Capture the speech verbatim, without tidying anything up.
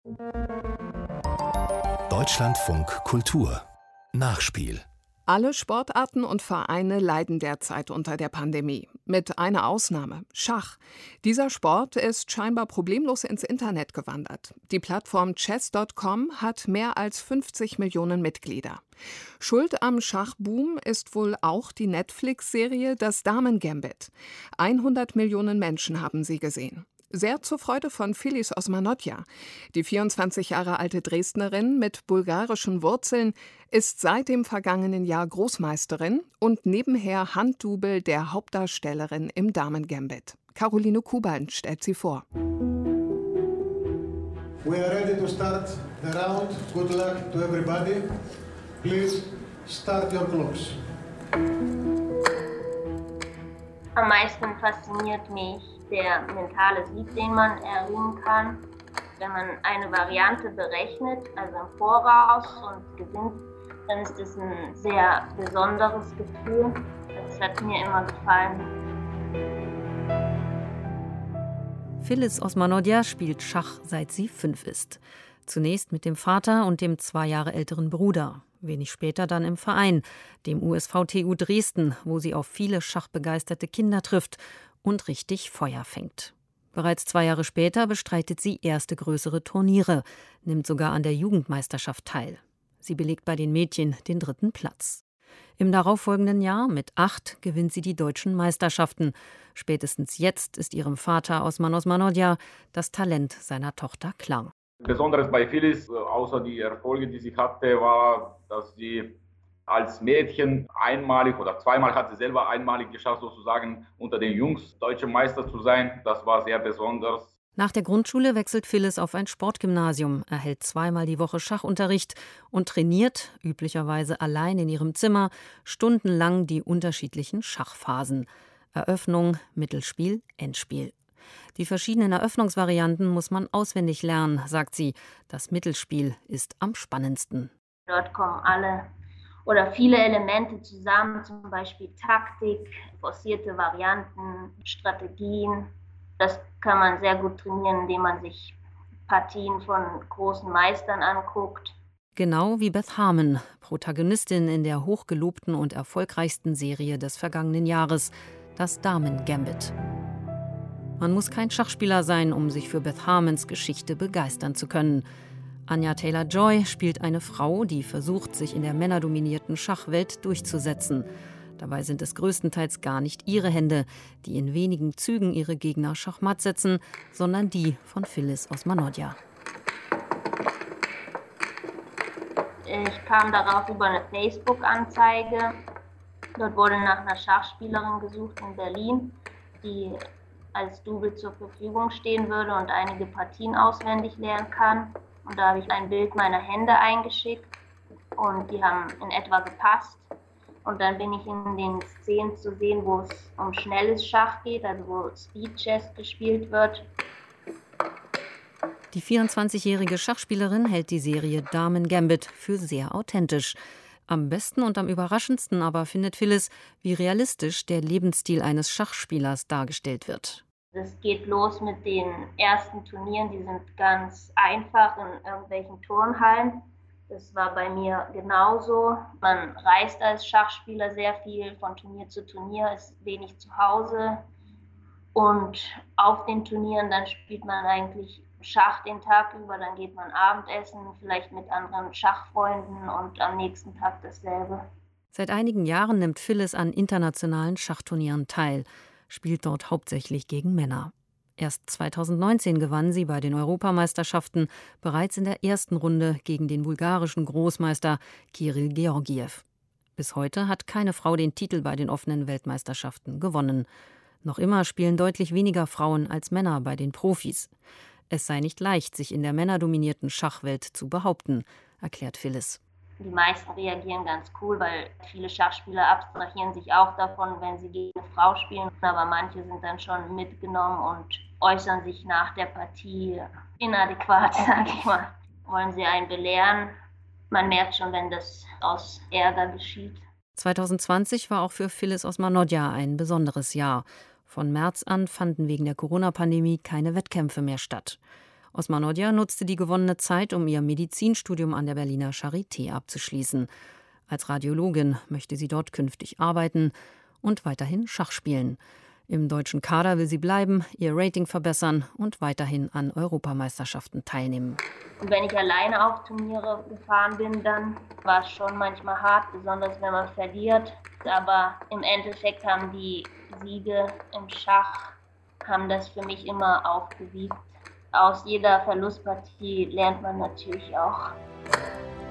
Deutschlandfunk Kultur Nachspiel. Alle Sportarten und Vereine leiden derzeit unter der Pandemie. Mit einer Ausnahme: Schach. Dieser Sport ist scheinbar problemlos ins Internet gewandert. Die Plattform chess Punkt com hat mehr als fünfzig Millionen Mitglieder. Schuld am Schachboom ist wohl auch die Netflix-Serie Das Damen-Gambit. hundert Millionen Menschen haben sie gesehen. Sehr zur Freude von Filiz Osmanodja. Die vierundzwanzig Jahre alte Dresdnerin mit bulgarischen Wurzeln ist seit dem vergangenen Jahr Großmeisterin und nebenher Handdouble der Hauptdarstellerin im Damen-Gambit. Caroline Kuban stellt sie vor. We are ready to start the round. Good luck to everybody. Please start your clocks. Am meisten fasziniert mich der mentale Sieg, den man erringen kann. Wenn man eine Variante berechnet, also im Voraus und gewinnt, dann ist es ein sehr besonderes Gefühl. Das hat mir immer gefallen. Filiz Osmanodja spielt Schach, seit sie fünf ist. Zunächst mit dem Vater und dem zwei Jahre älteren Bruder. Wenig später dann im Verein, dem U S V T U Dresden, wo sie auf viele schachbegeisterte Kinder trifft und richtig Feuer fängt. Bereits zwei Jahre später bestreitet sie erste größere Turniere, nimmt sogar an der Jugendmeisterschaft teil. Sie belegt bei den Mädchen den dritten Platz. Im darauffolgenden Jahr, mit acht, gewinnt sie die deutschen Meisterschaften. Spätestens jetzt ist ihrem Vater Osman Osmanodja das Talent seiner Tochter klar. Besonderes bei Filiz, außer die Erfolge, die sie hatte, war, dass sie als Mädchen einmalig oder zweimal hat sie selber einmalig geschafft, sozusagen unter den Jungs deutsche Meister zu sein. Das war sehr besonders. Nach der Grundschule wechselt Filiz auf ein Sportgymnasium, erhält zweimal die Woche Schachunterricht und trainiert, üblicherweise allein in ihrem Zimmer, stundenlang die unterschiedlichen Schachphasen. Eröffnung, Mittelspiel, Endspiel. Die verschiedenen Eröffnungsvarianten muss man auswendig lernen, sagt sie. Das Mittelspiel ist am spannendsten. Dort kommen alle oder viele Elemente zusammen, zum Beispiel Taktik, forcierte Varianten, Strategien. Das kann man sehr gut trainieren, indem man sich Partien von großen Meistern anguckt. Genau wie Beth Harmon, Protagonistin in der hochgelobten und erfolgreichsten Serie des vergangenen Jahres, das Damen-Gambit. Man muss kein Schachspieler sein, um sich für Beth Harmons Geschichte begeistern zu können. Anya Taylor-Joy spielt eine Frau, die versucht, sich in der männerdominierten Schachwelt durchzusetzen. Dabei sind es größtenteils gar nicht ihre Hände, die in wenigen Zügen ihre Gegner schachmatt setzen, sondern die von Filiz Osmanodja. Ich kam darauf über eine Facebook-Anzeige. Dort wurde nach einer Schachspielerin gesucht in Berlin, die als Double zur Verfügung stehen würde und einige Partien auswendig lernen kann. Und da habe ich ein Bild meiner Hände eingeschickt und die haben in etwa gepasst. Und dann bin ich in den Szenen zu sehen, wo es um schnelles Schach geht, also wo Speed Chess gespielt wird. Die vierundzwanzigjährige Schachspielerin hält die Serie Damen-Gambit für sehr authentisch. Am besten und am überraschendsten aber findet Filiz, wie realistisch der Lebensstil eines Schachspielers dargestellt wird. Es geht los mit den ersten Turnieren, die sind ganz einfach in irgendwelchen Turnhallen. Das war bei mir genauso. Man reist als Schachspieler sehr viel von Turnier zu Turnier, ist wenig zu Hause. Und auf den Turnieren, dann spielt man eigentlich Schach den Tag über, dann geht man Abendessen, vielleicht mit anderen Schachfreunden und am nächsten Tag dasselbe. Seit einigen Jahren nimmt Filiz an internationalen Schachturnieren teil, spielt dort hauptsächlich gegen Männer. Erst zweitausendneunzehn gewann sie bei den Europameisterschaften bereits in der ersten Runde gegen den bulgarischen Großmeister Kiril Georgiew. Bis heute hat keine Frau den Titel bei den offenen Weltmeisterschaften gewonnen. Noch immer spielen deutlich weniger Frauen als Männer bei den Profis. Es sei nicht leicht, sich in der männerdominierten Schachwelt zu behaupten, erklärt Filiz. Die meisten reagieren ganz cool, weil viele Schachspieler abstrahieren sich auch davon, wenn sie gegen eine Frau spielen. Aber manche sind dann schon mitgenommen und äußern sich nach der Partie inadäquat, sage ich mal. Wollen sie einen belehren? Man merkt schon, wenn das aus Ärger geschieht. zweitausendzwanzig war auch für Filiz Osmanodja ein besonderes Jahr. Von März an fanden wegen der Corona-Pandemie keine Wettkämpfe mehr statt. Osmanodia nutzte die gewonnene Zeit, um ihr Medizinstudium an der Berliner Charité abzuschließen. Als Radiologin möchte sie dort künftig arbeiten und weiterhin Schach spielen. Im deutschen Kader will sie bleiben, ihr Rating verbessern und weiterhin an Europameisterschaften teilnehmen. Und wenn ich alleine auf Turniere gefahren bin, dann war es schon manchmal hart, besonders wenn man verliert. Aber im Endeffekt haben die Siege im Schach haben das für mich immer aufgewiegt. Aus jeder Verlustpartie lernt man natürlich auch.